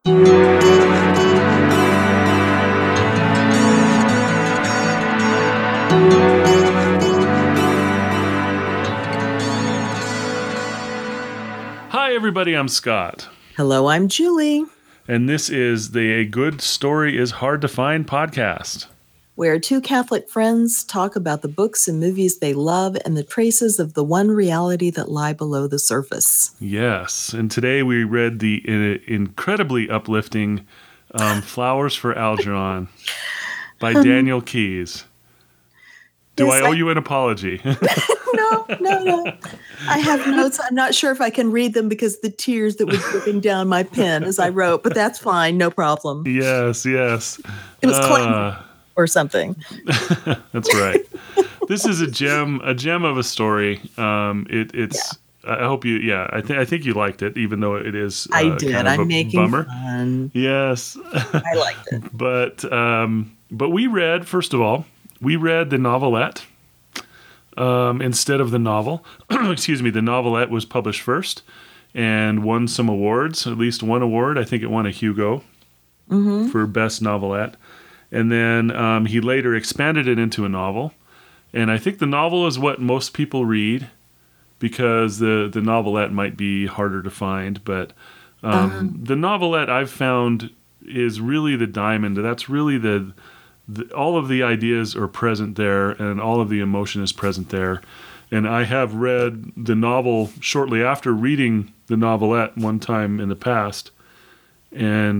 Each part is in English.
Hi, everybody. I'm Scott. Hello, I'm Julie. And this is the A Good Story is Hard to Find podcast, where two Catholic friends talk about the books and movies they love and the traces of the one reality that lie below the surface. Yes. And today we read the incredibly uplifting Flowers for Algernon by Daniel Keyes. Do I owe you an apology? No. I have notes. I'm not sure if I can read them because the tears that were dripping down my pen as I wrote, but that's fine. No problem. Yes. It was clean or something. That's right. This is a gem of a story. It's. Yeah. I hope you. Yeah, I think you liked it, even though it is. I did. Kind of I'm making bummer. Fun. Yes. I liked it. But we read, first of all, the novelette instead of the novel. Excuse me. The novelette was published first and won some awards, at least one award. I think it won a Hugo for best novelette. And then he later expanded it into a novel. And I think the novel is what most people read because the novelette might be harder to find. But the novelette I've found is really the diamond. That's really all of the ideas are present there and all of the emotion is present there. And I have read the novel shortly after reading the novelette one time in the past. And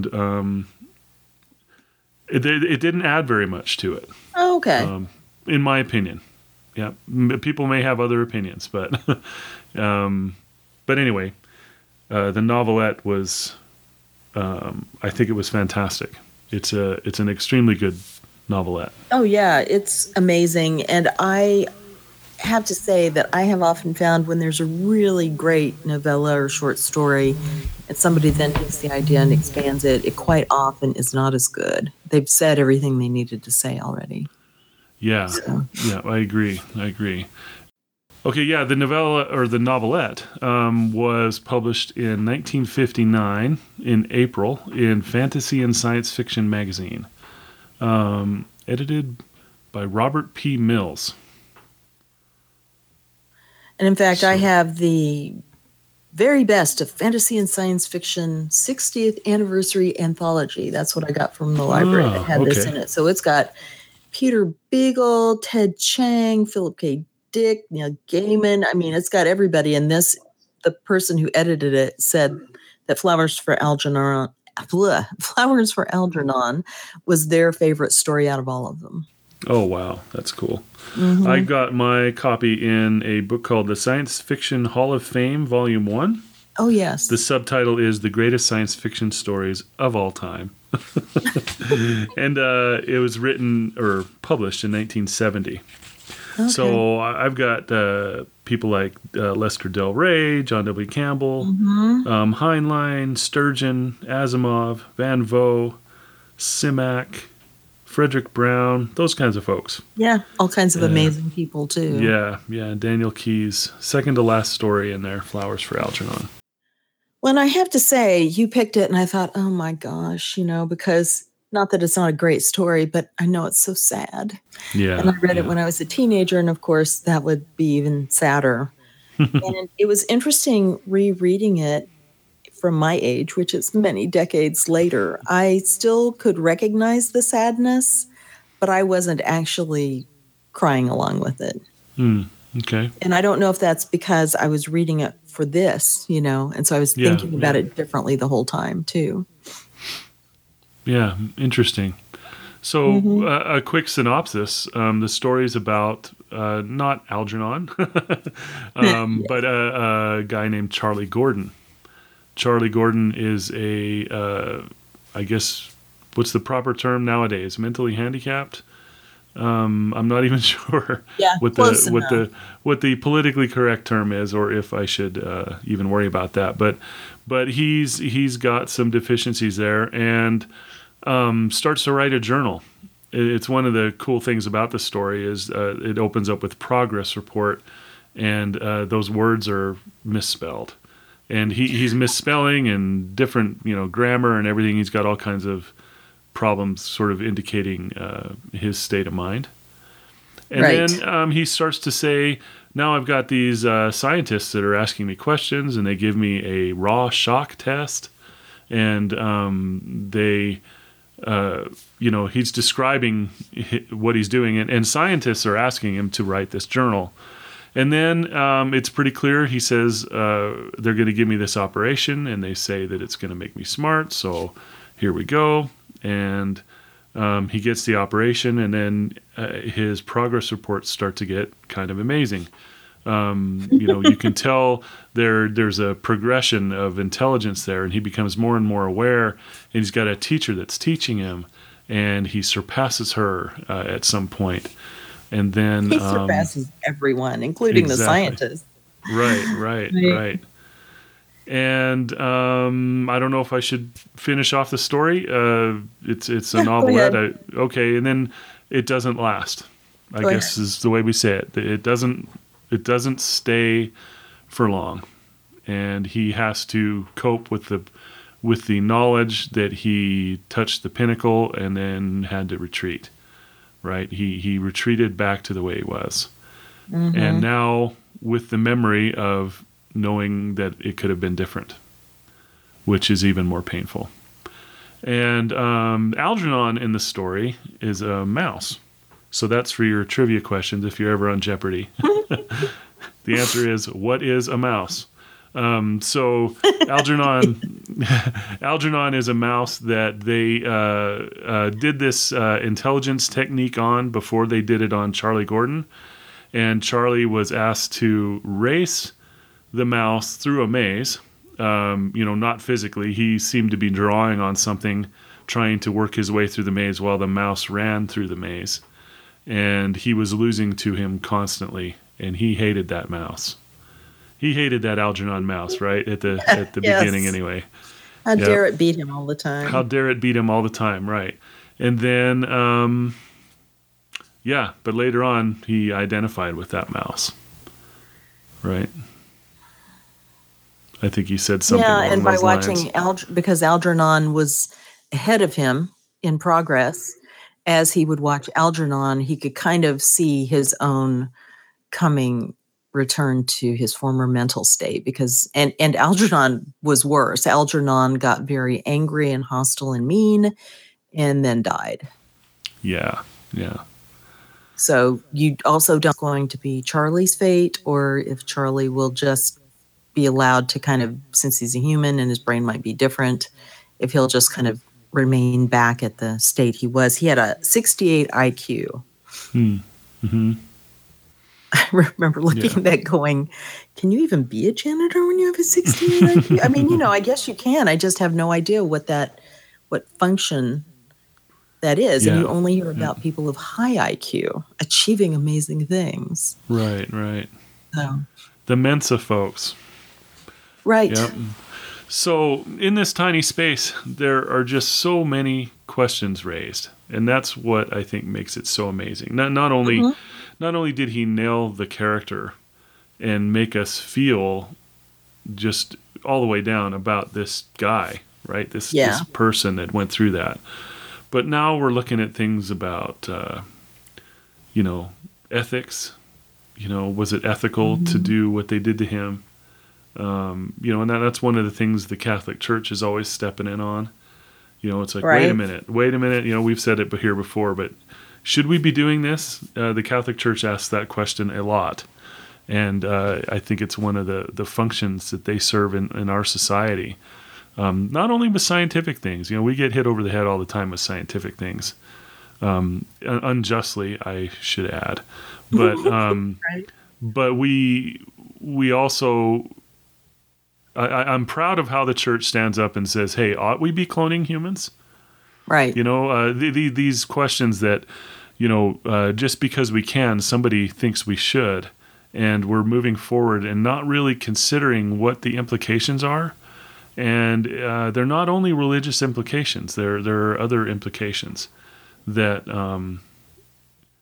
it didn't add very much to it. Oh, okay. In my opinion. Yeah. People may have other opinions, but anyway, the novelette was, I think it was fantastic. It's an extremely good novelette. Oh, yeah, it's amazing. And I have to say that I have often found when there's a really great novella or short story and somebody then takes the idea and expands it, it quite often is not as good. They've said everything they needed to say already. Yeah, yeah, I agree. Okay, yeah, the novella or the novelette was published in 1959 in April in Fantasy and Science Fiction magazine. Edited by Robert P. Mills. And in fact, I have the very best of Fantasy and Science Fiction 60th Anniversary Anthology. That's what I got from the library that had this in it. So it's got Peter Beagle, Ted Chiang, Philip K. Dick, Neil Gaiman. I mean, it's got everybody in this. The person who edited it said that Flowers for Algernon was their favorite story out of all of them. Oh, wow. That's cool. Mm-hmm. I got my copy in a book called The Science Fiction Hall of Fame, Volume 1. Oh, yes. The subtitle is The Greatest Science Fiction Stories of All Time. And it was written or published in 1970. Okay. So I've got people like Lester Del Rey, John W. Campbell, Heinlein, Sturgeon, Asimov, Van Vogt, Simak, Frederick Brown, those kinds of folks. Yeah, all kinds of amazing people, too. Yeah, Daniel Keyes, second to last story in there, Flowers for Algernon. Well, I have to say, you picked it, and I thought, oh my gosh, because not that it's not a great story, but I know it's so sad. Yeah. And I read it when I was a teenager, and of course, that would be even sadder. And it was interesting rereading it from my age, which is many decades later. I still could recognize the sadness, but I wasn't actually crying along with it. Okay. And I don't know if that's because I was reading it for this, and so I was thinking about it differently the whole time, too. Yeah, interesting. So a quick synopsis. The story is about not Algernon, but a guy named Charlie Gordon. Charlie Gordon is I guess, what's the proper term nowadays? Mentally handicapped? I'm not even sure what the politically correct term is, or if I should even worry about that. But he's got some deficiencies there, and starts to write a journal. It's one of the cool things about the story is it opens up with progress report, and those words are misspelled. and he's misspelling and different, grammar and everything. He's got all kinds of problems, sort of indicating his state of mind. And then he starts to say, now I've got these scientists that are asking me questions, and they give me a raw shock test, and he's describing what he's doing, and scientists are asking him to write this journal. And then it's pretty clear. He says, they're going to give me this operation, and they say that it's going to make me smart, so here we go. And he gets the operation, and then his progress reports start to get kind of amazing. You can tell there's a progression of intelligence there, and he becomes more and more aware, and he's got a teacher that's teaching him, and he surpasses her at some point. And then he surpasses everyone, including the scientists. Right. And I don't know if I should finish off the story. It's a novelette. Okay, and then it doesn't last. I guess is the way we say it. It doesn't stay for long, and he has to cope with the knowledge that he touched the pinnacle and then had to retreat. Right? He retreated back to the way he was, and now with the memory of knowing that it could have been different, which is even more painful. And Algernon in the story is a mouse. So that's for your trivia questions if you're ever on Jeopardy. The answer is, what is a mouse? So Algernon is a mouse that they did this intelligence technique on before they did it on Charlie Gordon. And Charlie was asked to race the mouse through a maze, not physically. He seemed to be drawing on something, trying to work his way through the maze while the mouse ran through the maze. And he was losing to him constantly, and he hated that mouse. He hated that Algernon mouse, right? At the yes. beginning anyway. How dare it beat him all the time. How dare it beat him all the time, right. And then, but later on, he identified with that mouse, right? I think he said something along and those by watching because Algernon was ahead of him in progress, as he would watch Algernon, he could kind of see his own coming return to his former mental state, because and Algernon was worse. Algernon got very angry and hostile and mean, and then died. Yeah. So you also don't going to be Charlie's fate, or if Charlie will just be allowed to kind of, since he's a human and his brain might be different, if he'll just kind of remain back at the state he was. He had a 68 IQ. Mm-hmm. I remember looking at that going, can you even be a janitor when you have a 68 IQ? I mean, I guess you can. I just have no idea what function that is. Yeah. And you only hear about people of high IQ achieving amazing things. Right. The Mensa folks. Right. Yep. So in this tiny space, there are just so many questions raised. And that's what I think makes it so amazing. Not only did he nail the character and make us feel just all the way down about this guy, right? This person that went through that. But now we're looking at things about, ethics. Was it ethical to do what they did to him? And that's one of the things the Catholic Church is always stepping in on. It's like, wait a minute. We've said it here before, but should we be doing this? The Catholic Church asks that question a lot. And I think it's one of the functions that they serve in our society. Not only with scientific things. We get hit over the head all the time with scientific things. Unjustly, I should add. But right. But we also... I'm proud of how the church stands up and says, hey, ought we be cloning humans? Right. These questions that, just because we can, somebody thinks we should, and we're moving forward and not really considering what the implications are. And they're not only religious implications, there are other implications that, a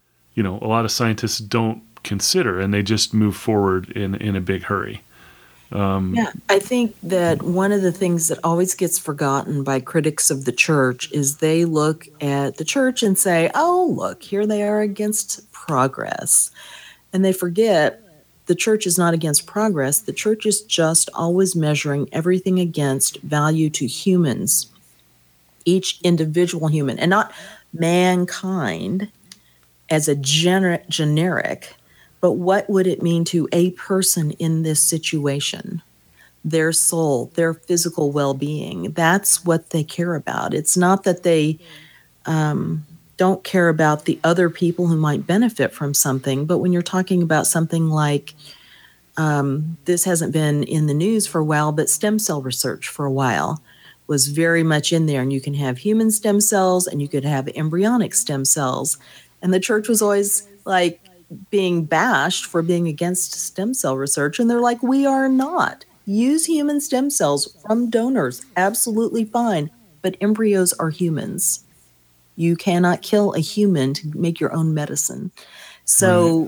lot of scientists don't consider, and they just move forward in a big hurry. Yeah, I think that one of the things that always gets forgotten by critics of the church is they look at the church and say, oh, look, here they are against progress. And they forget the church is not against progress. The church is just always measuring everything against value to humans, each individual human, and not mankind as a generic, but what would it mean to a person in this situation? Their soul, their physical well-being. That's what they care about. It's not that they don't care about the other people who might benefit from something, but when you're talking about something like, this hasn't been in the news for a while, but stem cell research for a while was very much in there, and you can have human stem cells and you could have embryonic stem cells. And the church was always like being bashed for being against stem cell research, and they're like, we are not. Use human stem cells from donors, absolutely fine, but embryos are humans. You cannot kill a human to make your own medicine. So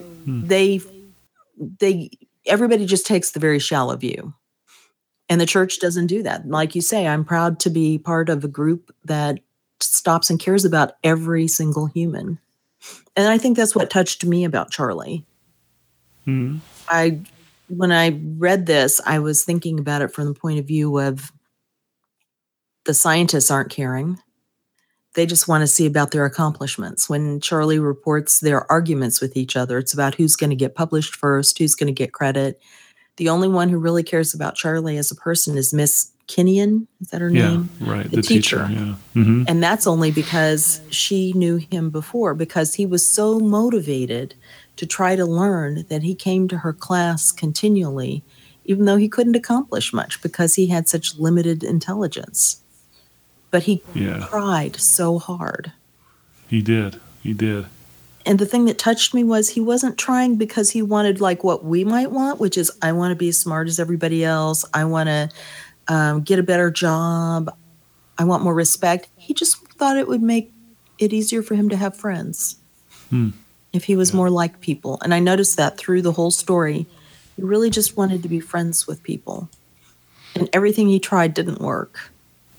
everybody just takes the very shallow view. And the church doesn't do that. Like you say, I'm proud to be part of a group that stops and cares about every single human. And I think that's what touched me about Charlie. When I read this, I was thinking about it from the point of view of the scientists aren't caring. They just want to see about their accomplishments. When Charlie reports their arguments with each other, it's about who's going to get published first, who's going to get credit. The only one who really cares about Charlie as a person is Miss Kinnian. Is that her name? Yeah, right. The teacher. Yeah. And that's only because she knew him before, because he was so motivated to try to learn that he came to her class continually, even though he couldn't accomplish much because he had such limited intelligence. But he tried so hard. He did. And the thing that touched me was he wasn't trying because he wanted like what we might want, which is I want to be as smart as everybody else. I want to get a better job. I want more respect. He just thought it would make it easier for him to have friends if he was more like people. And I noticed that through the whole story. He really just wanted to be friends with people. And everything he tried didn't work.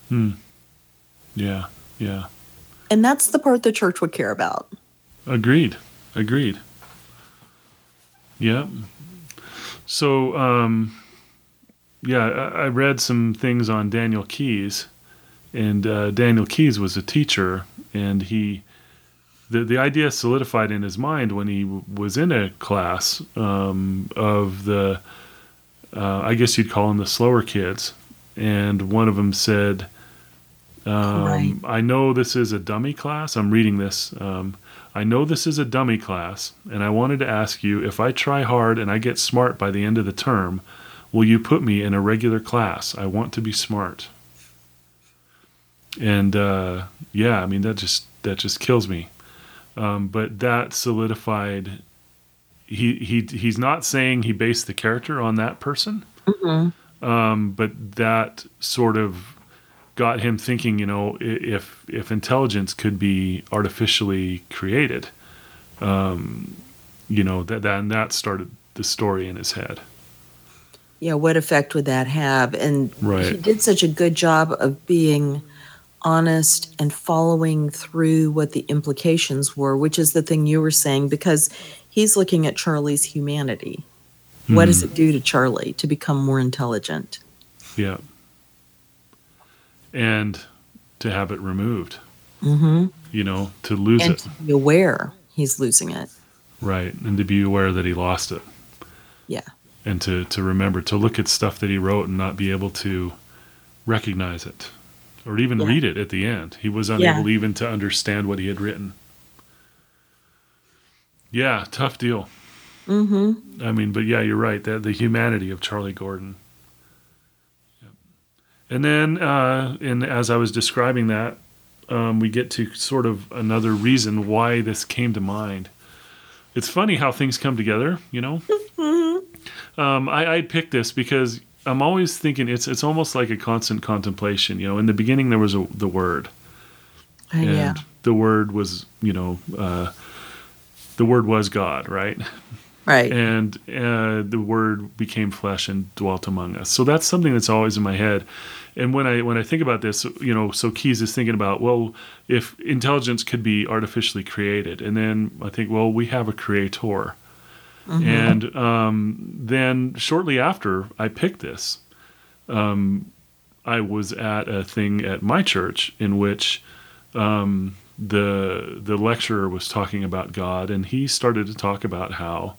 Yeah. And that's the part the church would care about. Agreed. Yeah. So, I read some things on Daniel Keyes, and Daniel Keyes was a teacher, and the idea solidified in his mind when he was in a class of the, I guess you'd call them the slower kids, and one of them said, I know this is a dummy class. I'm reading this. I know this is a dummy class, and I wanted to ask you, if I try hard and I get smart by the end of the term, will you put me in a regular class? I want to be smart. And that just kills me. But that solidified. He's not saying he based the character on that person, but that sort of got him thinking, if intelligence could be artificially created, that started the story in his head. Yeah, what effect would that have? And he did such a good job of being honest and following through what the implications were, which is the thing you were saying, because he's looking at Charlie's humanity. What does it do to Charlie to become more intelligent? Yeah. And to have it removed, to lose it. And to be aware he's losing it. Right, and to be aware that he lost it. Yeah. And to remember, to look at stuff that he wrote and not be able to recognize it or even read it at the end. He was unable even to understand what he had written. Yeah, tough deal. I mean, but yeah, you're right, the humanity of Charlie Gordon. And then, as I was describing that, we get to sort of another reason why this came to mind. It's funny how things come together, I picked this because I'm always thinking it's almost like a constant contemplation. In the beginning there was the Word, and the Word was, the Word was God, right? Right. And the Word became flesh and dwelt among us. So that's something that's always in my head. And when I think about this, so Keyes is thinking about, well, if intelligence could be artificially created, and then I think, well, we have a creator. And then shortly after I picked this, I was at a thing at my church in which the lecturer was talking about God, and he started to talk about how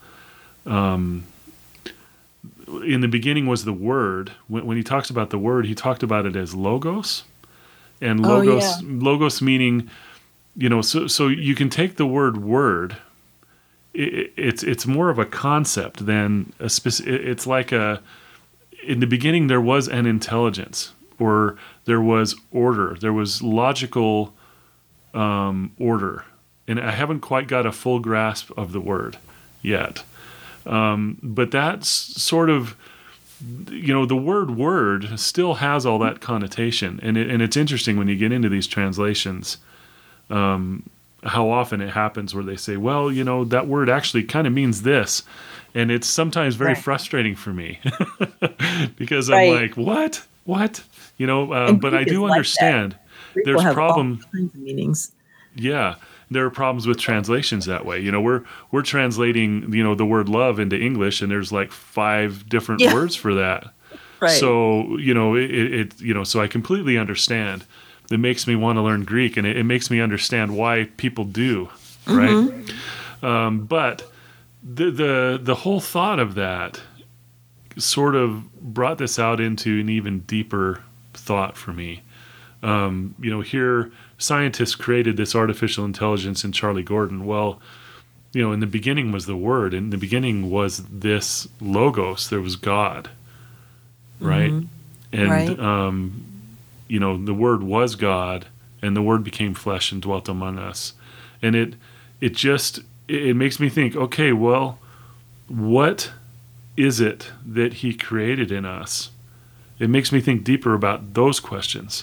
in the beginning was the Word. When he talks about the Word, he talked about it as logos, and logos meaning, so you can take the word. It's more of a concept than a specific. It's like in the beginning there was an intelligence, or there was order, there was logical order, and I haven't quite got a full grasp of the word yet. But that's sort of, the word still has all that connotation, and it's interesting when you get into these translations, how often it happens where they say, well, that word actually kind of means this, and it's sometimes very frustrating for me because I'm like, what, but I do understand there's problem. All kinds of meanings. Yeah. There are problems with translations that way. We're translating, the word love into English, and there's like 5 different words for that. Right. So, so I completely understand. It makes me want to learn Greek, and it makes me understand why people do, right? But the whole thought of that sort of brought this out into an even deeper thought for me. Here scientists created this artificial intelligence in Charlie Gordon. Well, in the beginning was the Word, and in the beginning was this logos. There was God, right? And the Word was God, and the Word became flesh and dwelt among us. And it makes me think, okay, well, what is it that He created in us? It makes me think deeper about those questions.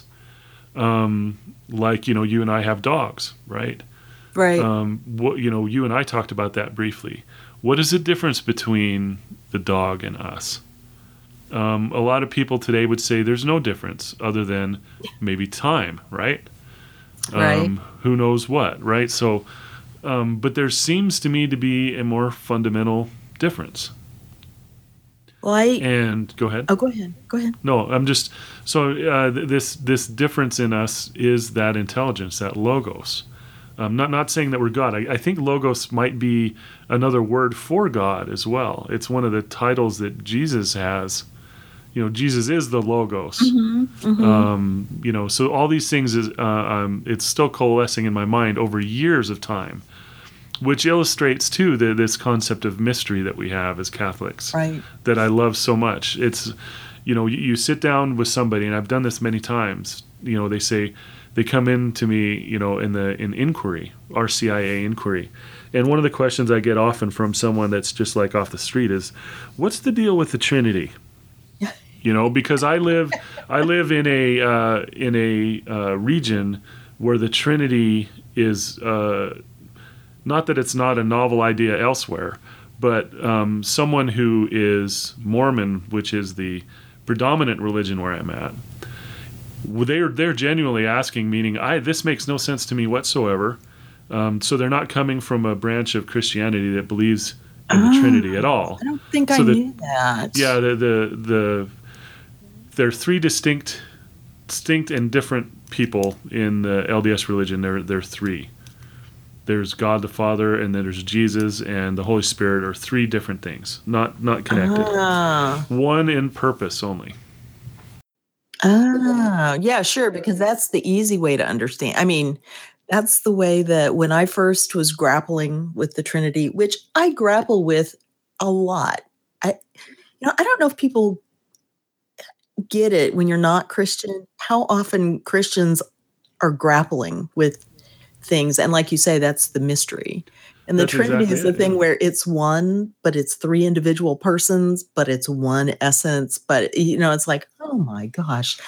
Like, you and I have dogs, right? Right. You and I talked about that briefly. What is the difference between the dog and us? A lot of people today would say there's no difference other than maybe time, right? Who knows what, right? So, but there seems to me to be a more fundamental difference. Well, and go ahead. Oh, go ahead. Go ahead. No, I'm just this difference in us is that intelligence, that logos. Not saying that we're God. I think logos might be another word for God as well. It's one of the titles that Jesus has. Jesus is the logos. So all these things is it's still coalescing in my mind over years of time, which illustrates too this concept of mystery that we have as Catholics, right, that I love so much. It's, you sit down with somebody, and I've done this many times. They say, they come in to me, in inquiry, RCIA inquiry, and one of the questions I get often from someone that's just like off the street is, "What's the deal with the Trinity?" Because I live in a region where the Trinity is. Not that it's not a novel idea elsewhere, but someone who is Mormon, which is the predominant religion where I'm at, they're genuinely asking, meaning, this makes no sense to me whatsoever. So they're not coming from a branch of Christianity that believes in the Trinity at all. I don't think I knew that. Yeah, there are 3 distinct and different people in the LDS religion. There are 3. There's God the Father, and then there's Jesus and the Holy Spirit are 3 different things, not connected. One in purpose only. Yeah, sure, because that's the easy way to understand. I mean, that's the way that when I first was grappling with the Trinity, which I grapple with a lot. I don't know if people get it when you're not Christian, how often Christians are grappling with things, and like you say, that's the mystery. And the Trinity is the thing where it's one, but it's 3 individual persons, but it's one essence. But it's like, oh my gosh,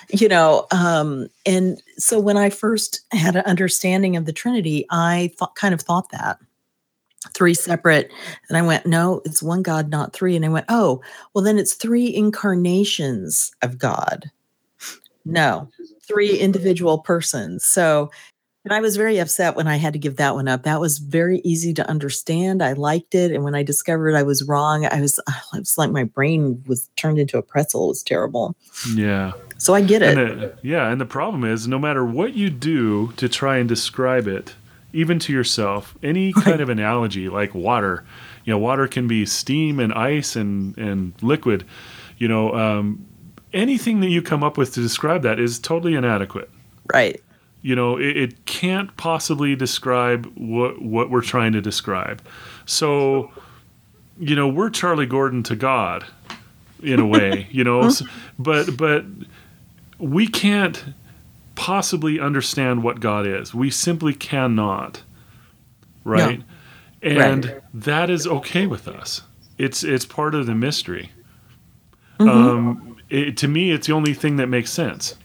and so when I first had an understanding of the Trinity, I kind of thought that, three separate. And I went, no, it's one God, not three. And I went, oh, well, then it's three incarnations of God. No, three individual persons. So, and I was very upset when I had to give that one up. That was very easy to understand. I liked it. And when I discovered I was wrong, it was like my brain was turned into a pretzel. It was terrible. Yeah. So I get it. And the problem is, no matter what you do to try and describe it, even to yourself, any kind of analogy like water, water can be steam and ice and liquid, anything that you come up with to describe that is totally inadequate. Right. It can't possibly describe what we're trying to describe. So, we're Charlie Gordon to God in a way, but we can't possibly understand what God is. We simply cannot. Right? No. And that is okay with us. It's part of the mystery. Mm-hmm. To me, it's the only thing that makes sense.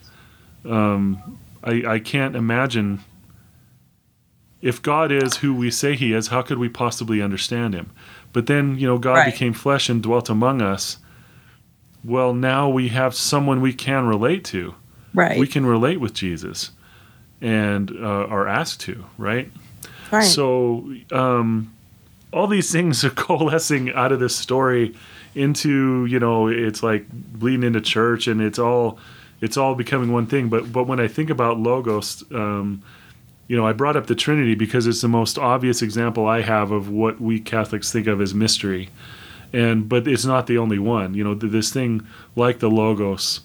I can't imagine, if God is who we say he is, how could we possibly understand him? But then, God became flesh and dwelt among us. Well, now we have someone we can relate to. Right. We can relate with Jesus and are asked to, right? Right. So all these things are coalescing out of this story into, it's like bleeding into church, and it's all becoming one thing. But when I think about Logos, I brought up the Trinity because it's the most obvious example I have of what we Catholics think of as mystery. But it's not the only one. This thing like the Logos,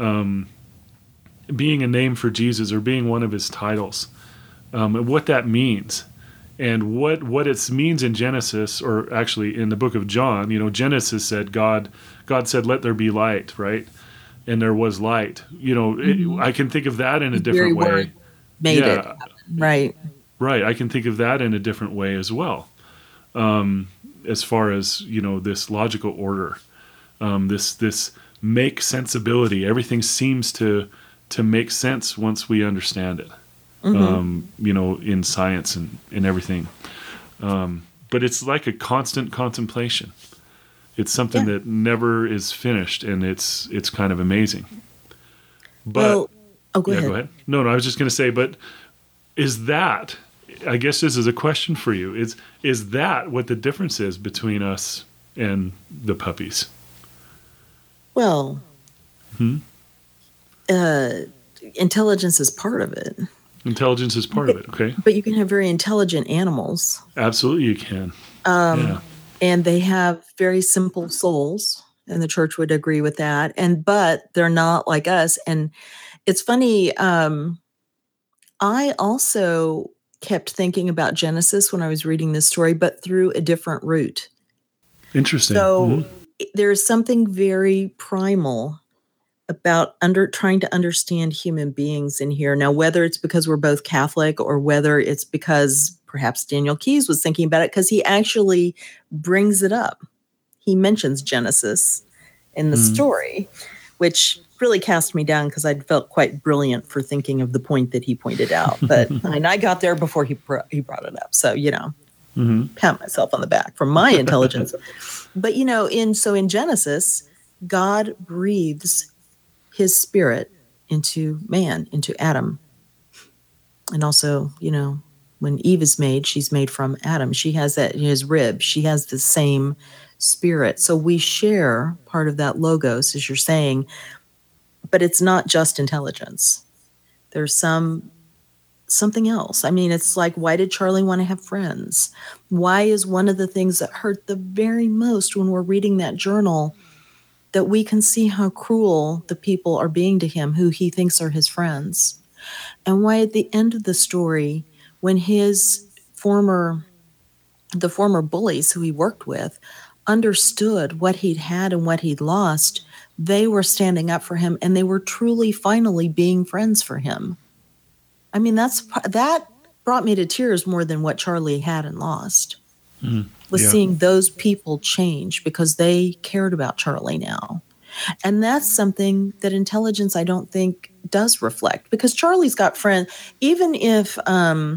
being a name for Jesus or being one of his titles, and what that means. And what it means in Genesis, or actually in the book of John, Genesis said God said, "Let there be light," right? And there was light. I can think of that in a different way. Made it. Right. Right. I can think of that in a different way as well. As far as, this logical order, this make sensibility. Everything seems to make sense once we understand it. Mm-hmm. In science and everything. But it's like a constant contemplation. It's something that never is finished, and it's kind of amazing. But go ahead. Go ahead. No, I was just going to say, but is that, I guess this is a question for you, is that what the difference is between us and the puppies? Well, intelligence is part of it. Intelligence is part of it, okay. But you can have very intelligent animals. Absolutely you can. And they have very simple souls, and the church would agree with that. But they're not like us. And it's funny, I also kept thinking about Genesis when I was reading this story, but through a different route. Interesting. So there's something very primal about trying to understand human beings in here. Now, whether it's because we're both Catholic or whether it's because perhaps Daniel Keyes was thinking about it, because he actually brings it up. He mentions Genesis in the story, which really cast me down because I felt quite brilliant for thinking of the point that he pointed out. But and I got there before he brought it up. So, pat myself on the back for my intelligence. But, in Genesis, God breathes his spirit into man, into Adam. And also, when Eve is made, she's made from Adam. She has that in his rib. She has the same spirit. So we share part of that Logos, as you're saying, but it's not just intelligence. There's something else. I mean, it's like, why did Charlie want to have friends? Why is one of the things that hurt the very most when we're reading that journal that we can see how cruel the people are being to him who he thinks are his friends? And why at the end of the story, when the former bullies who he worked with understood what he'd had and what he'd lost, they were standing up for him, and they were truly finally being friends for him. I mean, that brought me to tears more than what Charlie had and lost. Seeing those people change because they cared about Charlie now. And that's something that intelligence, I don't think, does reflect, because Charlie's got friends. Even if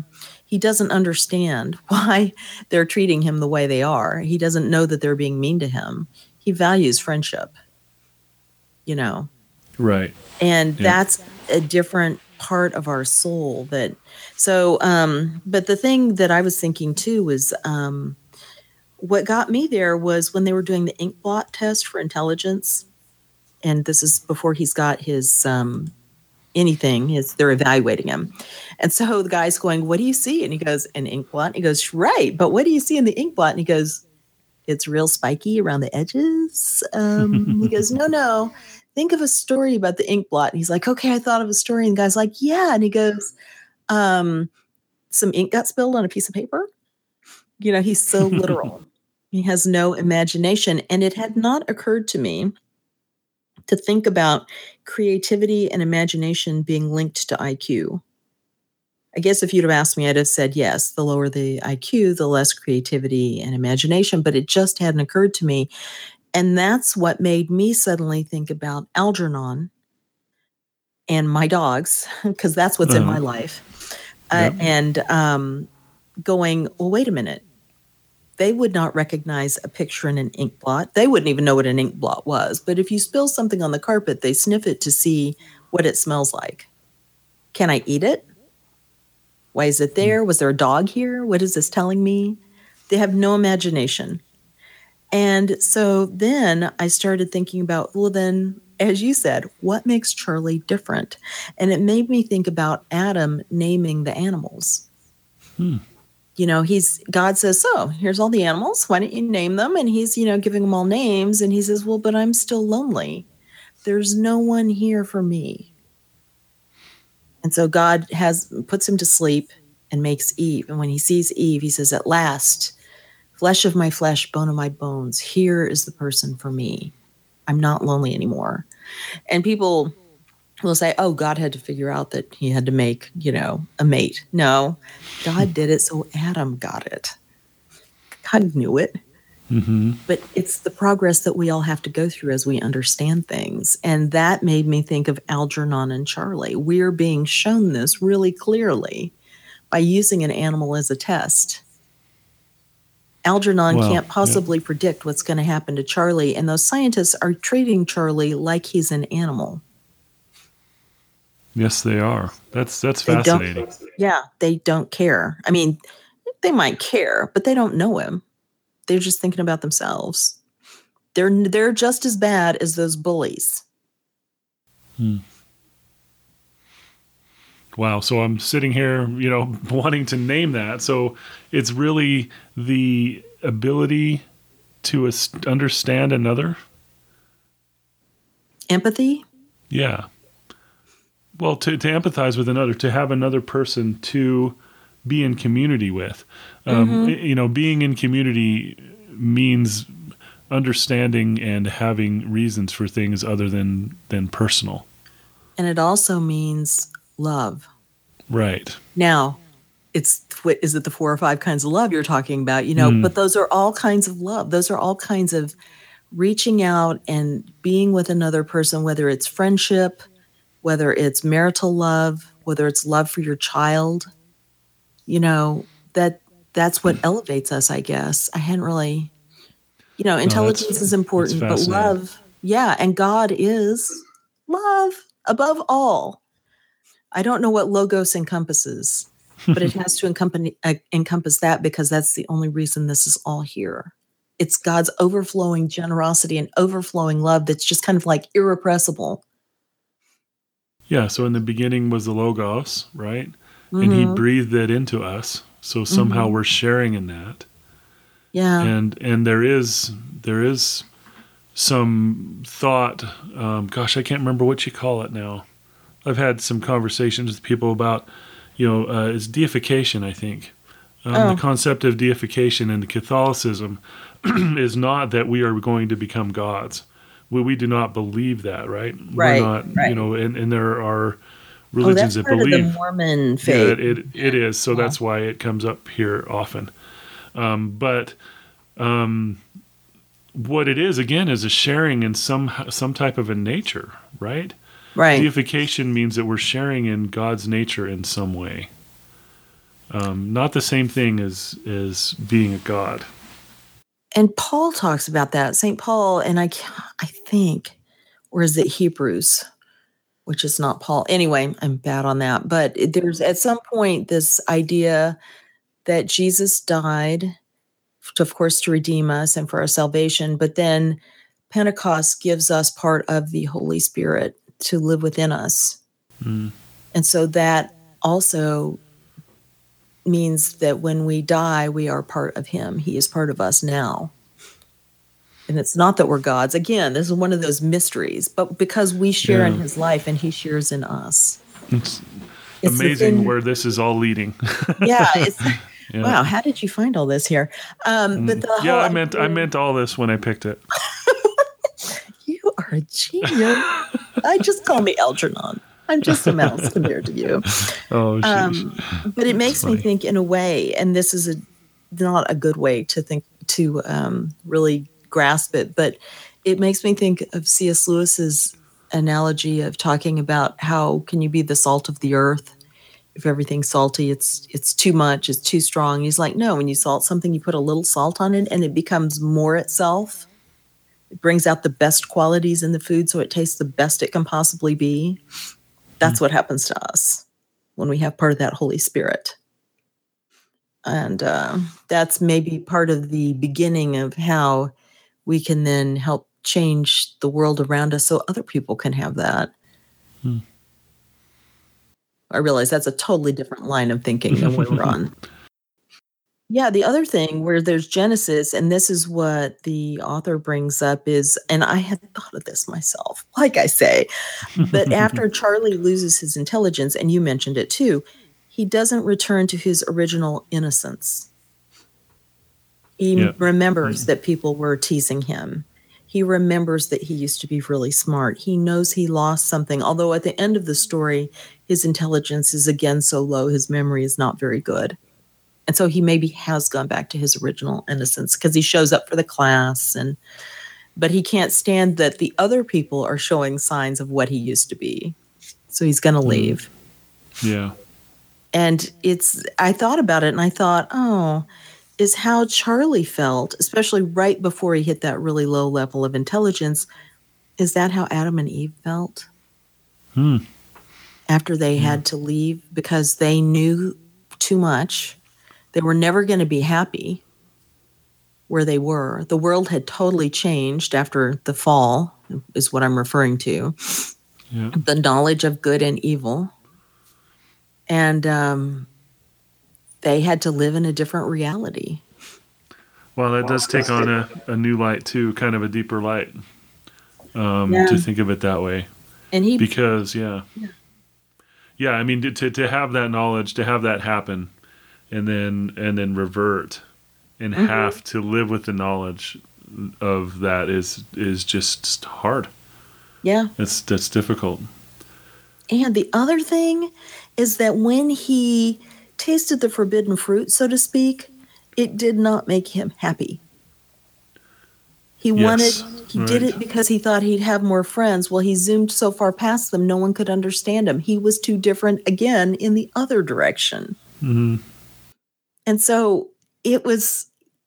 He doesn't understand why they're treating him the way they are. He doesn't know that they're being mean to him. He values friendship, you know. Right. And that's a different part of our soul that but the thing that I was thinking too was what got me there was when they were doing the ink blot test for intelligence, and this is before he's got his they're evaluating him. And so the guy's going, "What do you see?" And he goes, "An ink blot." And he goes, "Right, but what do you see in the ink blot?" And he goes, "It's real spiky around the edges." He goes, No. Think of a story about the ink blot." And he's like, "Okay, I thought of a story." And the guy's like, "Yeah." And he goes, "Some ink got spilled on a piece of paper." He's so literal. He has no imagination. And it had not occurred to me to think about creativity and imagination being linked to IQ. I guess if you'd have asked me, I'd have said yes. The lower the IQ, the less creativity and imagination. But it just hadn't occurred to me. And that's what made me suddenly think about Algernon and my dogs, because that's what's in my life. And going, well, wait a minute. They would not recognize a picture in an ink blot. They wouldn't even know what an ink blot was. But if you spill something on the carpet, they sniff it to see what it smells like. Can I eat it? Why is it there? Was there a dog here? What is this telling me? They have no imagination. And so then I started thinking about, well, then, as you said, what makes Charlie different? And it made me think about Adam naming the animals. God says, "So here's all the animals. Why don't you name them?" And he's, giving them all names. And he says, "Well, but I'm still lonely. There's no one here for me." And so God puts him to sleep and makes Eve. And when he sees Eve, he says, "At last, flesh of my flesh, bone of my bones, here is the person for me. I'm not lonely anymore." And people will say, "Oh, God had to figure out that he had to make, a mate." No, God did it so Adam got it. God knew it. Mm-hmm. But it's the progress that we all have to go through as we understand things. And that made me think of Algernon and Charlie. We're being shown this really clearly by using an animal as a test. Algernon can't possibly predict what's going to happen to Charlie, and those scientists are treating Charlie like he's an animal. Yes, they are. That's fascinating. They don't care. I mean, they might care, but they don't know him. They're just thinking about themselves. They're just as bad as those bullies. Wow. So I'm sitting here, wanting to name that. So it's really the ability to understand another. Empathy? Yeah. Well, to empathize with another, to have another person to be in community with. Being in community means understanding and having reasons for things other than personal. And it also means love. Right. Now, is it the 4 or 5 kinds of love you're talking about? But those are all kinds of love. Those are all kinds of reaching out and being with another person, whether it's friendship, whether it's marital love, whether it's love for your child. That's what elevates us, I guess. I hadn't really, intelligence is important, but love, and God is love above all. I don't know what logos encompasses, but it has to encompass that, because that's the only reason this is all here. It's God's overflowing generosity and overflowing love that's just kind of like irrepressible. Yeah, so in the beginning was the Logos, right? Mm-hmm. And he breathed it into us. So somehow we're sharing in that. Yeah. And there is some thought, I can't remember what you call it now. I've had some conversations with people about, it's deification, I think. The concept of deification in the Catholicism is not that we are going to become gods. We do not believe that, right? Right. We're not, right. And there are religions that believe. Of the Mormon faith. Yeah, it is. So that's why it comes up here often. But what it is, again, is a sharing in some type of a nature, right? Right. Deification means that we're sharing in God's nature in some way. Not the same thing as being a god. And Paul talks about that. St. Paul, and I think, or is it Hebrews, which is not Paul. Anyway, I'm bad on that. But there's at some point this idea that Jesus died, of course, to redeem us and for our salvation. But then Pentecost gives us part of the Holy Spirit to live within us. Mm. And so that also means that when we die, we are part of him. He is part of us now. And it's not that we're gods. Again, this is one of those mysteries, but because we share in his life and he shares in us. It's amazing where this is all leading. Yeah. Wow. How did you find all this here? But I meant all this when I picked it. You are a genius. Just call me Algernon. I'm just a mouse compared to you. Oh, sheesh. But it makes me think in a way, and this is not a good way to think, to really grasp it, but it makes me think of C.S. Lewis's analogy of talking about how can you be the salt of the earth? If everything's salty, it's too much, it's too strong. He's like, no, when you salt something, you put a little salt on it and it becomes more itself. It brings out the best qualities in the food so it tastes the best it can possibly be. That's what happens to us when we have part of that Holy Spirit. And that's maybe part of the beginning of how we can then help change the world around us so other people can have that. I realize that's a totally different line of thinking than we were on. Yeah, the other thing where there's Genesis, and this is what the author brings up is, and I had thought of this myself, like I say, but after Charlie loses his intelligence, and you mentioned it too, he doesn't return to his original innocence. He remembers that people were teasing him. He remembers that he used to be really smart. He knows he lost something, although at the end of the story, his intelligence is again so low, his memory is not very good. And so he maybe has gone back to his original innocence because he shows up for the class, but he can't stand that the other people are showing signs of what he used to be. So he's going to leave. Yeah. And I thought about it and I thought, is how Charlie felt, especially right before he hit that really low level of intelligence. Is that how Adam and Eve felt? After they had to leave because they knew too much. They were never going to be happy where they were. The world had totally changed after the fall, is what I'm referring to. Yeah. The knowledge of good and evil. And they had to live in a different reality. Well, that does take on a new light too, kind of a deeper light, to think of it that way. And I mean, to have that knowledge, to have that happen, and then revert, and have to live with the knowledge of that is just hard. Yeah, that's difficult. And the other thing is that when he tasted the forbidden fruit, so to speak, it did not make him happy. He did it because he thought he'd have more friends. Well, he zoomed so far past them, no one could understand him. He was too different again in the other direction. Mm-hmm. And so it was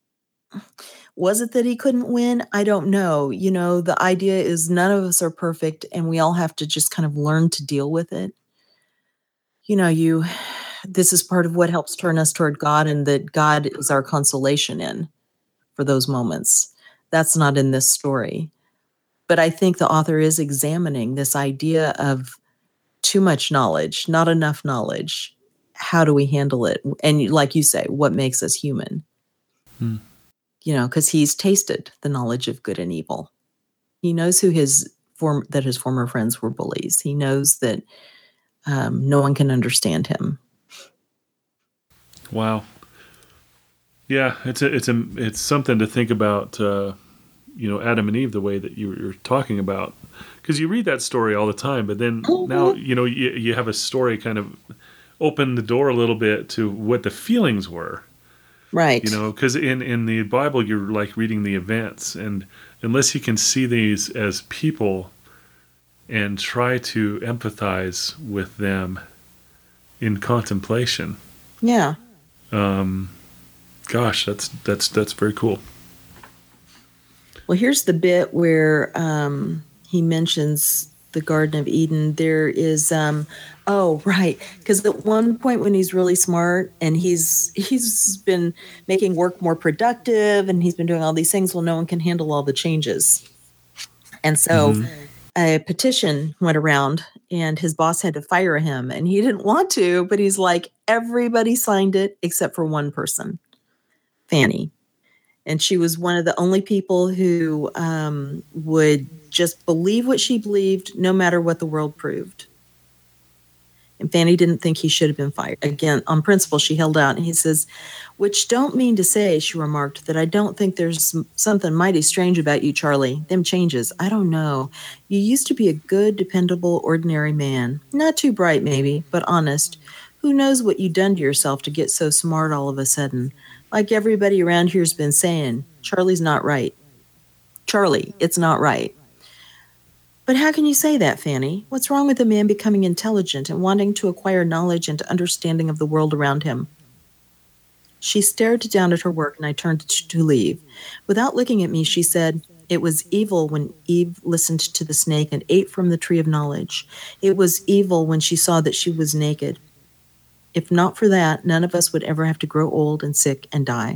it that he couldn't win? I don't know. You know, the idea is none of us are perfect and we all have to just kind of learn to deal with it. You know, this is part of what helps turn us toward God, and that God is our consolation for those moments. That's not in this story. But I think the author is examining this idea of too much knowledge, not enough knowledge. How do we handle it? And like you say, what makes us human? You know, because he's tasted the knowledge of good and evil. He knows that his former friends were bullies. He knows that no one can understand him. Wow. Yeah, it's something to think about. Adam and Eve, the way that you're talking about, because you read that story all the time, but then now you have a story kind of open the door a little bit to what the feelings were. Right. Because in the Bible, you're like reading the events, and unless you can see these as people and try to empathize with them in contemplation. Yeah. Gosh, that's very cool. Well, here's the bit where he mentions the Garden of Eden. There is, oh, right, because at one point when he's really smart and he's been making work more productive and he's been doing all these things, well, no one can handle all the changes, and so a petition went around and his boss had to fire him, and he didn't want to, but he's like, everybody signed it except for one person, Fanny. And she was one of the only people who would just believe what she believed, no matter what the world proved. And Fanny didn't think he should have been fired. Again, on principle, she held out. And he says, which don't mean to say, she remarked, that I don't think there's something mighty strange about you, Charlie. Them changes. I don't know. You used to be a good, dependable, ordinary man. Not too bright, maybe, but honest. Who knows what you done to yourself to get so smart all of a sudden? Like everybody around here's been saying, Charlie's not right. Charlie, it's not right. But how can you say that, Fanny? What's wrong with a man becoming intelligent and wanting to acquire knowledge and understanding of the world around him? She stared down at her work, and I turned to leave. Without looking at me, she said, it was evil when Eve listened to the snake and ate from the tree of knowledge. It was evil when she saw that she was naked. If not for that, none of us would ever have to grow old and sick and die.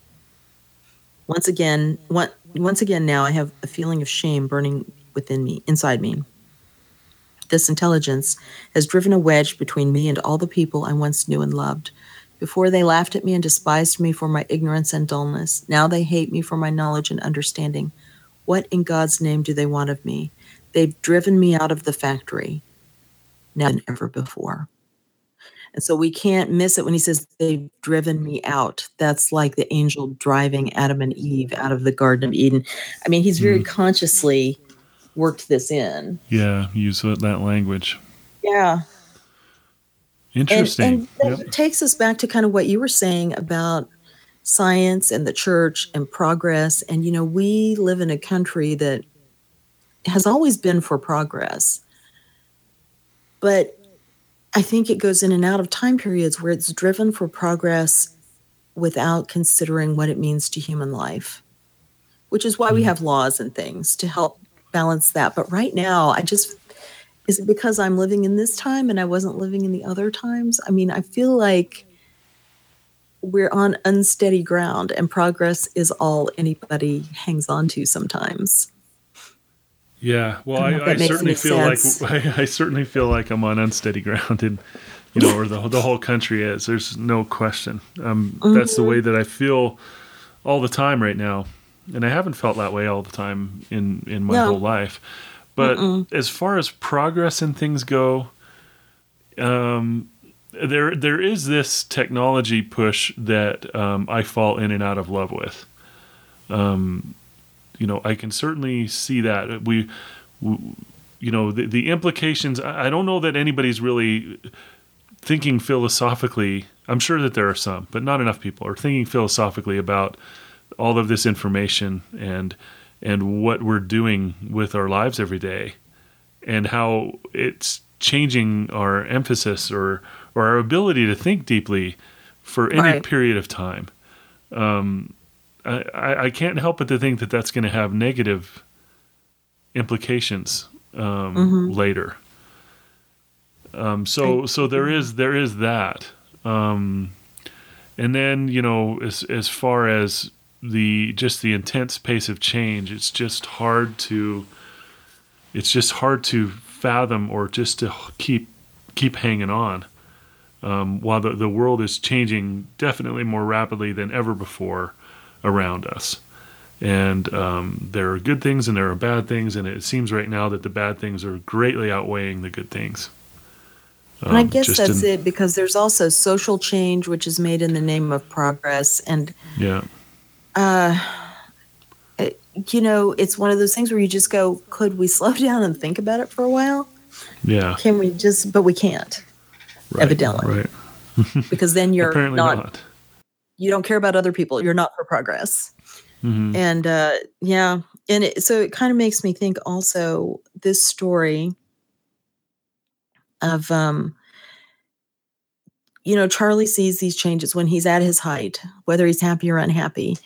Once again now I have a feeling of shame burning within me, inside me. This intelligence has driven a wedge between me and all the people I once knew and loved. Before they laughed at me and despised me for my ignorance and dullness. Now they hate me for my knowledge and understanding. What in God's name do they want of me? They've driven me out of the factory now than ever before. And so we can't miss it when he says, they've driven me out. That's like the angel driving Adam and Eve out of the Garden of Eden. I mean, he's very consciously worked this in. Yeah, use that language. Yeah. Interesting. And that takes us back to kind of what you were saying about science and the church and progress. And, we live in a country that has always been for progress. But I think it goes in and out of time periods where it's driven for progress without considering what it means to human life, which is why we have laws and things to help balance that. But right now, is it because I'm living in this time and I wasn't living in the other times? I mean, I feel like we're on unsteady ground and progress is all anybody hangs on to sometimes. Yeah, well, I certainly feel like I'm on unsteady ground, and or the whole country is. There's no question. That's the way that I feel all the time right now, and I haven't felt that way all the time in my whole life. But as far as progress and things go, there is this technology push that I fall in and out of love with. I can certainly see that. The implications, I don't know that anybody's really thinking philosophically. I'm sure that there are some, but not enough people are thinking philosophically about all of this information and what we're doing with our lives every day and how it's changing our emphasis or our ability to think deeply for any period of time. I can't help but to think that that's going to have negative implications later. So there is that. And then, as far as the intense pace of change, it's just hard to fathom or just to keep hanging on. While the world is changing definitely more rapidly than ever before around us. And there are good things and there are bad things, and it seems right now that the bad things are greatly outweighing the good things. And I guess that's it, because there's also social change, which is made in the name of progress. And, it's one of those things where you just go, could we slow down and think about it for a while? Yeah. Can we but we can't, evidently. Right. Because then you're Apparently not. You don't care about other people. You're not for progress. Mm-hmm. And so it kind of makes me think also this story of Charlie sees these changes when he's at his height, whether he's happy or unhappy.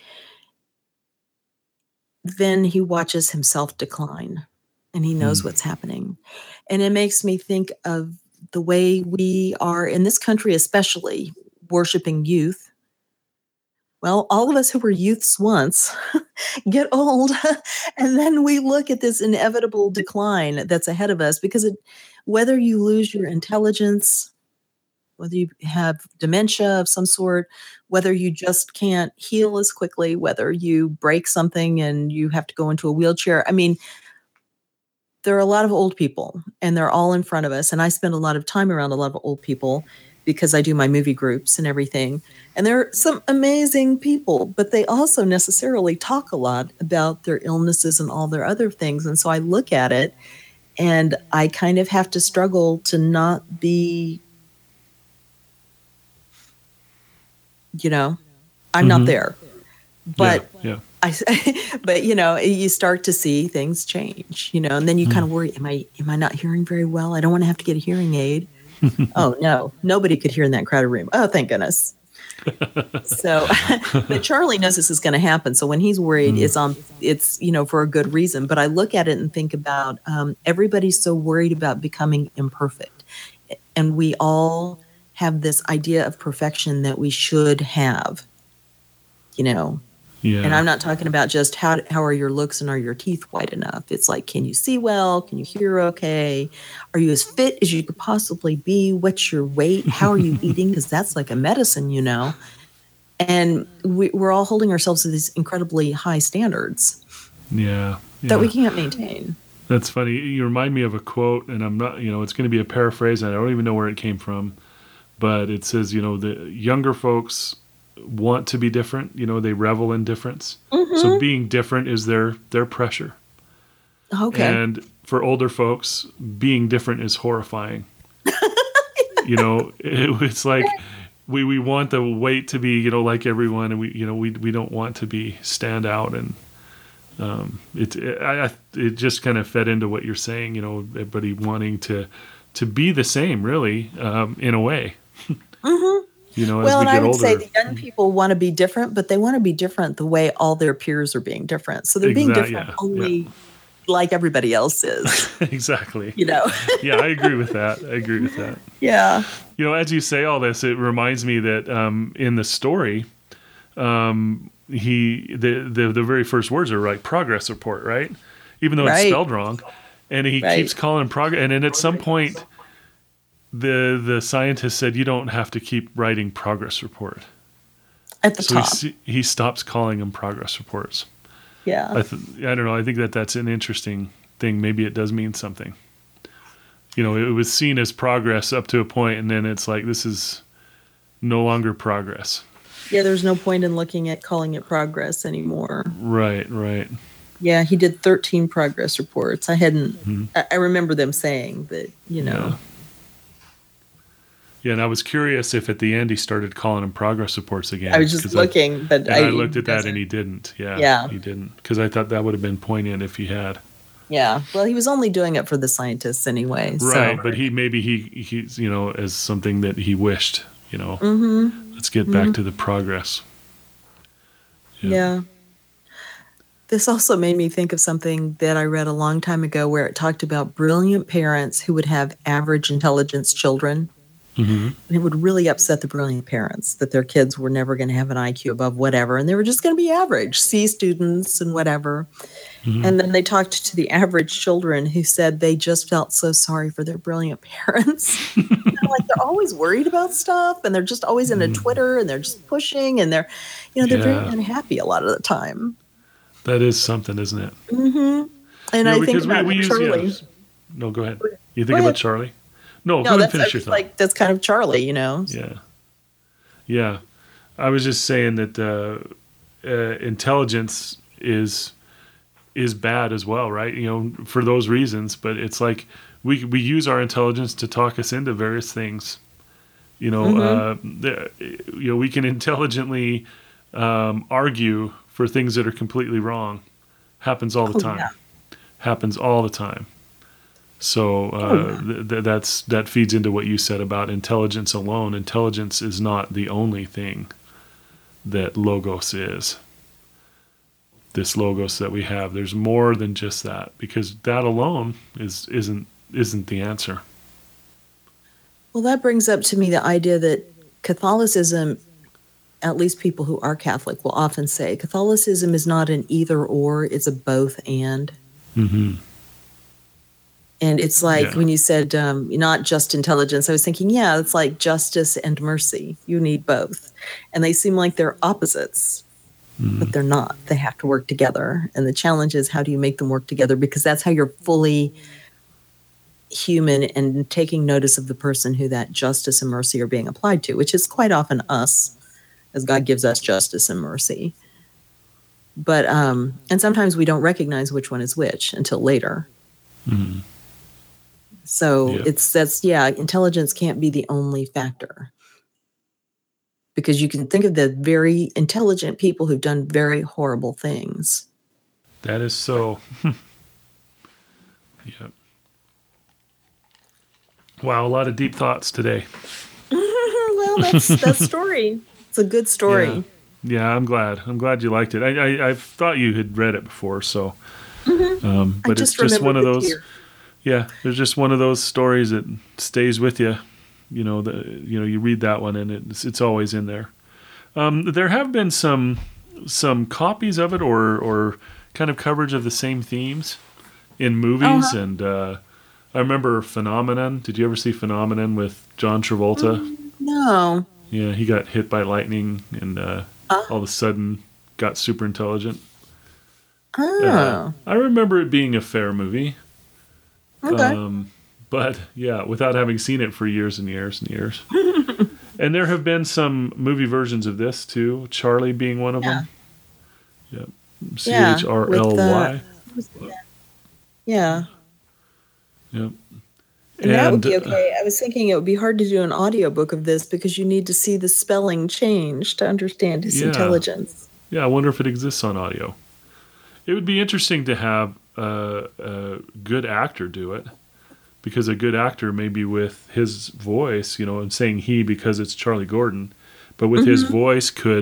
Then he watches himself decline and he knows what's happening. And it makes me think of the way we are in this country, especially worshiping youth. Well, all of us who were youths once get old, and then we look at this inevitable decline that's ahead of us because whether you lose your intelligence, whether you have dementia of some sort, whether you just can't heal as quickly, whether you break something and you have to go into a wheelchair. I mean, there are a lot of old people and they're all in front of us. And I spend a lot of time around a lot of old people because I do my movie groups and everything. And they're some amazing people, but they also necessarily talk a lot about their illnesses and all their other things. And so I look at it and I kind of have to struggle to not be, I'm not there. But yeah. But you start to see things change, and then you kind of worry, am I not hearing very well? I don't want to have to get a hearing aid. Oh no, nobody could hear in that crowded room. Oh, thank goodness. So, but Charlie knows this is going to happen. So when he's worried, it's for a good reason. But I look at it and think about everybody's so worried about becoming imperfect, and we all have this idea of perfection that we should have, Yeah. And I'm not talking about just how are your looks and are your teeth white enough. It's like, can you see well? Can you hear okay? Are you as fit as you could possibly be? What's your weight? How are you eating? Because that's like a medicine, And we're all holding ourselves to these incredibly high standards that we can't maintain. That's funny. You remind me of a quote, and I'm not, it's going to be a paraphrase, and I don't even know where it came from. But it says, the younger folks want to be different. They revel in difference. So being different is their pressure. Okay. And for older folks, being different is horrifying. It's like we want the weight to be, like everyone, and we don't want to be stand out. And it just kind of fed into what you're saying. Everybody wanting to be the same, really, in a way. Well, and I would say the young people want to be different, but they want to be different the way all their peers are being different. So they're being different only like everybody else is. Exactly. Yeah, I agree with that. Yeah. As you say all this, it reminds me that in the story, the very first words are like progress report, right? Even though it's spelled wrong. And he keeps calling progress. And then at some point, the scientist said, you don't have to keep writing progress report. At the top. He stops calling them progress reports. Yeah. I don't know. I think that's an interesting thing. Maybe it does mean something. It was seen as progress up to a point, and then it's like, this is no longer progress. Yeah, there's no point in calling it progress anymore. Right. Yeah, he did 13 progress reports. I remember them saying that, Yeah, and I was curious if at the end he started calling them progress reports again. I was just looking, but I looked at that and he didn't. Yeah, he didn't, because I thought that would have been poignant if he had. Yeah, well, he was only doing it for the scientists anyway. Right, so. But he's as something that he wished. Let's get back to the progress. Yeah. This also made me think of something that I read a long time ago where it talked about brilliant parents who would have average intelligence children. And it would really upset the brilliant parents that their kids were never going to have an IQ above whatever, and they were just going to be average, C students and whatever. And then they talked to the average children who said they just felt so sorry for their brilliant parents. Like they're always worried about stuff, and they're just always into Twitter, and they're just pushing, and they're very unhappy a lot of the time. That is something, isn't it? And I think about Charlie. No, go ahead. You think about Charlie? No, go ahead and finish your thought. Like that's kind of Charlie, Yeah. I was just saying that intelligence is bad as well, right? For those reasons. But it's like we use our intelligence to talk us into various things. We can intelligently argue for things that are completely wrong. Happens all the time. Yeah. Happens all the time. So that feeds into what you said about intelligence alone. Intelligence is not the only thing that logos is. This logos that we have, there's more than just that, because that alone isn't the answer. Well, that brings up to me the idea that Catholicism, at least people who are Catholic will often say, Catholicism is not an either or, it's a both and. Mm-hmm. And it's like when you said not just intelligence, I was thinking, yeah, it's like justice and mercy. You need both. And they seem like they're opposites, but they're not. They have to work together. And the challenge is, how do you make them work together? Because that's how you're fully human and taking notice of the person who that justice and mercy are being applied to, which is quite often us, as God gives us justice and mercy. But and sometimes we don't recognize which one is which until later. Mm-hmm. So intelligence can't be the only factor, because you can think of the very intelligent people who've done very horrible things. That is so. Yep. Wow, a lot of deep thoughts today. Well, that's that story. It's a good story. Yeah, I'm glad. I'm glad you liked it. I thought you had read it before, so. But it's just one of those. Yeah, there's just one of those stories that stays with you. You read that one and it's always in there. There have been some copies of it or kind of coverage of the same themes in movies, and I remember Phenomenon. Did you ever see Phenomenon with John Travolta? No. Yeah, he got hit by lightning and all of a sudden got super intelligent. Oh. I remember it being a fair movie. Okay. But yeah, without having seen it for years and years and years. And there have been some movie versions of this too, Charlie being one of them. Yeah. CHRLY. Yeah. Yep. And that would be okay. I was thinking it would be hard to do an audiobook of this because you need to see the spelling change to understand his intelligence. Yeah, I wonder if it exists on audio. It would be interesting to have a good actor do it, because a good actor maybe with his voice, I'm saying he because it's Charlie Gordon, but with his voice could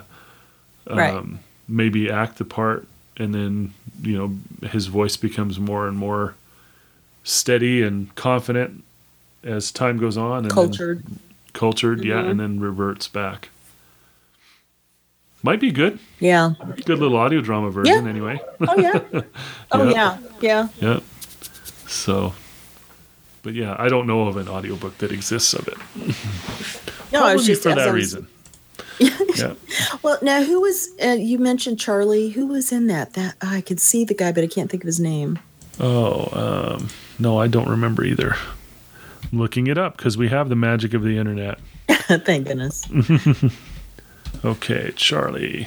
maybe act the part, and then his voice becomes more and more steady and confident as time goes on, and cultured, and then reverts back. Might be good. Yeah. Good little audio drama version anyway. Oh, yeah. Yeah. Yeah. So, but yeah, I don't know of an audiobook that exists of it. No, I was just for that reason. Yeah. Well, now who was, you mentioned Charlie. Who was in that? I could see the guy, but I can't think of his name. Oh, no, I don't remember either. I'm looking it up because we have the magic of the internet. Thank goodness. Okay, Charlie.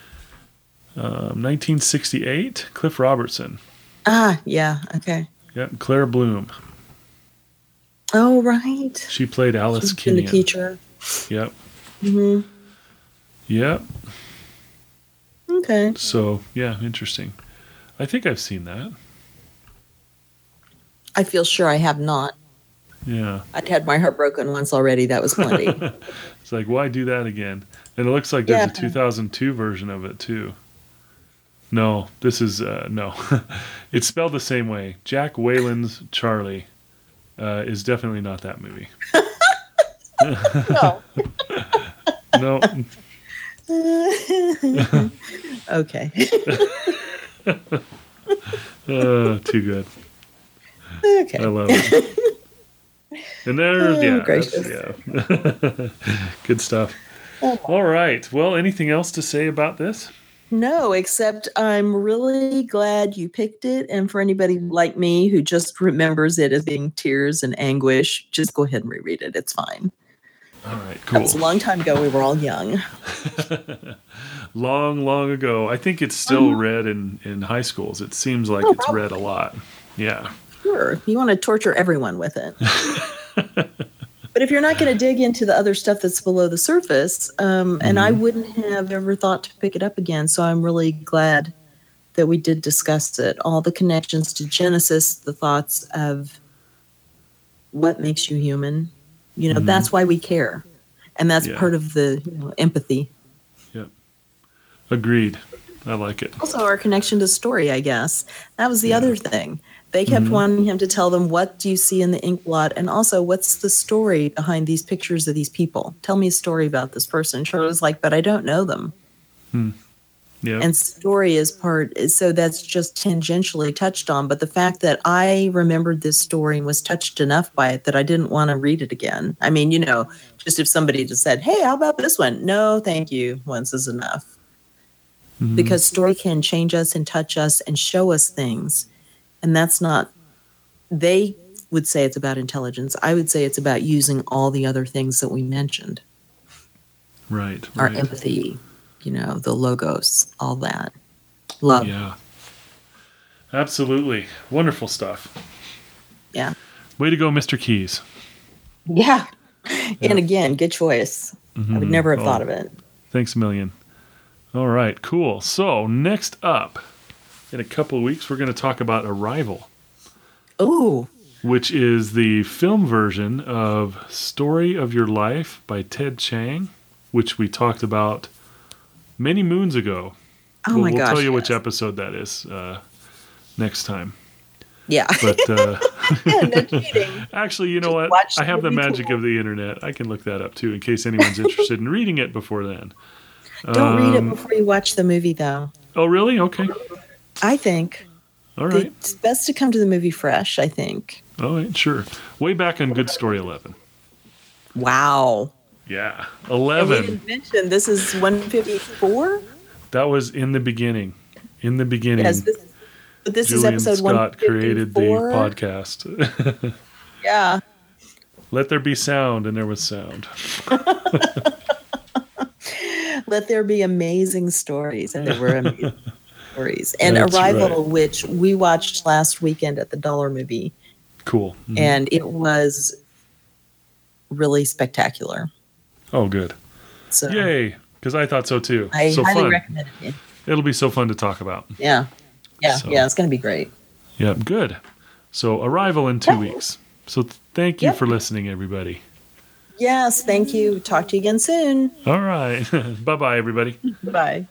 1968, Cliff Robertson. Yeah, okay. Yep, Claire Bloom. Oh, right. She played Alice Kenyon. The teacher. Yep. Mm-hmm. Yep. Okay. So, yeah, interesting. I think I've seen that. I feel sure I have not. Yeah. I'd had my heart broken once already. That was plenty. It's like, why do that again? And it looks like there's a 2002 version of it, too. No, this is, no. It's spelled the same way. Jack Whalen's Charlie is definitely not that movie. No. No. Okay. Too good. Okay. I love it. And there's, good stuff. All right. Well, anything else to say about this? No, except I'm really glad you picked it. And for anybody like me who just remembers it as being tears and anguish, just go ahead and reread it. It's fine. All right, cool. That was a long time ago. We were all young. Long, long ago. I think it's still read in high schools. It seems like it's read a lot. Yeah. Sure. You want to torture everyone with it. But if you're not going to dig into the other stuff that's below the surface, and I wouldn't have ever thought to pick it up again, so I'm really glad that we did discuss it. All the connections to Genesis, the thoughts of what makes you human. That's why we care. And that's part of the empathy. Yep. Agreed. I like it. Also, our connection to story, I guess. That was the other thing. They kept wanting him to tell them, what do you see in the ink blot? And also, what's the story behind these pictures of these people? Tell me a story about this person. Shirley was like, but I don't know them. Yeah. And story is so that's just tangentially touched on. But the fact that I remembered this story and was touched enough by it that I didn't want to read it again. I mean, just if somebody just said, hey, how about this one? No, thank you. Once is enough. Because story can change us and touch us and show us things. And that's not, they would say it's about intelligence. I would say it's about using all the other things that we mentioned. Right. Our empathy, the logos, all that. Love. Yeah. Absolutely. Wonderful stuff. Yeah. Way to go, Mr. Keyes. Yeah. And again, good choice. I would never have thought of it. Thanks a million. All right, cool. So next up, in a couple of weeks, we're going to talk about Arrival. Oh. Which is the film version of Story of Your Life by Ted Chiang, which we talked about many moons ago. Oh my gosh. We'll tell you which episode that is next time. Yeah. But no cheating. Actually, you know what? I have the magic of the internet. I can look that up too in case anyone's interested in reading it before then. Don't read it before you watch the movie, though. Oh, really? Okay. I think. All right. It's best to come to the movie fresh, I think. All right, sure. Way back on Good Story 11. Wow. Yeah. And 11. we didn't mention this is 154? That was in the beginning. In the beginning. Yes, but this Julian is episode Scott 154. created the podcast. Yeah. Let there be sound, and there was sound. Let there be amazing stories, and there were amazing stories. And That's Arrival, right. which we watched last weekend at the Dollar Movie, Cool. Mhm. and it was really spectacular. Oh, good. So Yay, because I thought so too. I So highly fun. recommend it. It'll be so fun to talk about. Yeah, So- it's going to be great. Yeah, good. So Arrival in 2 weeks. So thank you Yep. for listening, everybody. Yes, thank you. Talk to you again soon. All right. Bye-bye, everybody. Bye.